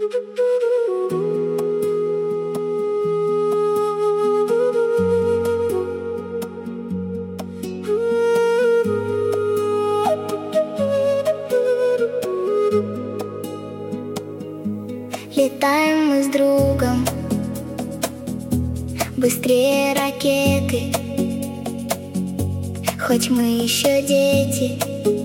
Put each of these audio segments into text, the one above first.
Летаем мы с другом быстрее ракеты. Хоть мы еще дети,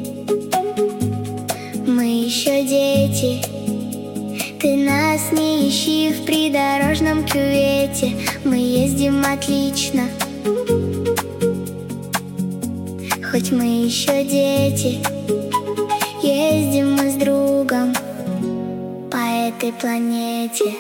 мы еще дети. Ты нас не ищи в придорожном кювете. Мы ездим отлично, хоть мы еще дети. Ездим мы с другом по этой планете.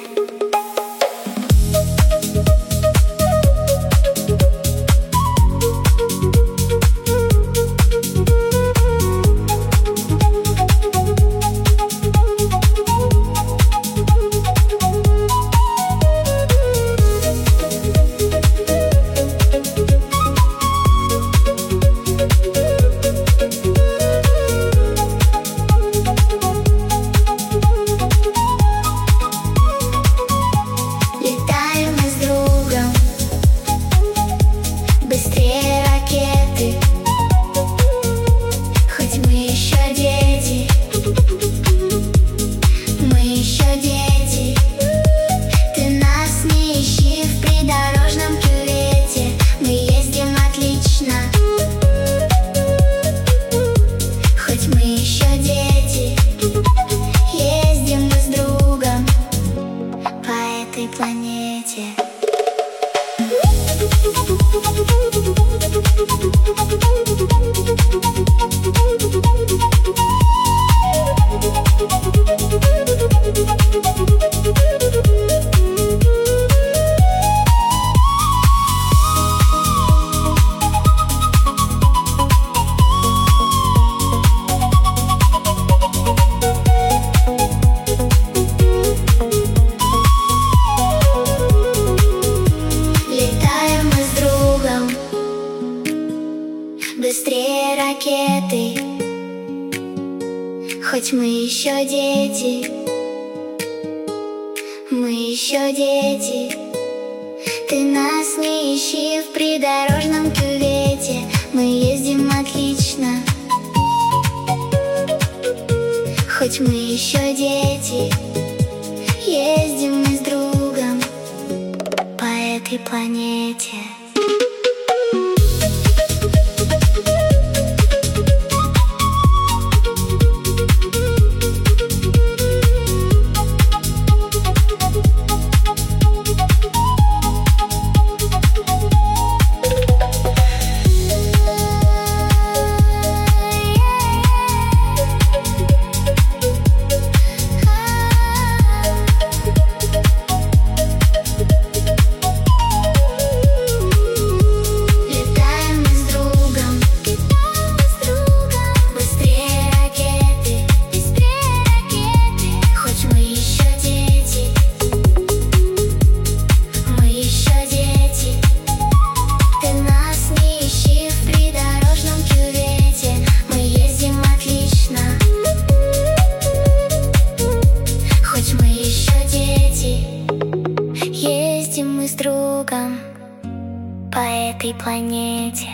Планете. Быстрее ракеты, хоть мы еще дети, мы еще дети. Ты нас не ищи в придорожном кювете. Мы ездим отлично, хоть мы еще дети. Ездим мы с другом по этой планете. Ездим мы с другом по этой планете.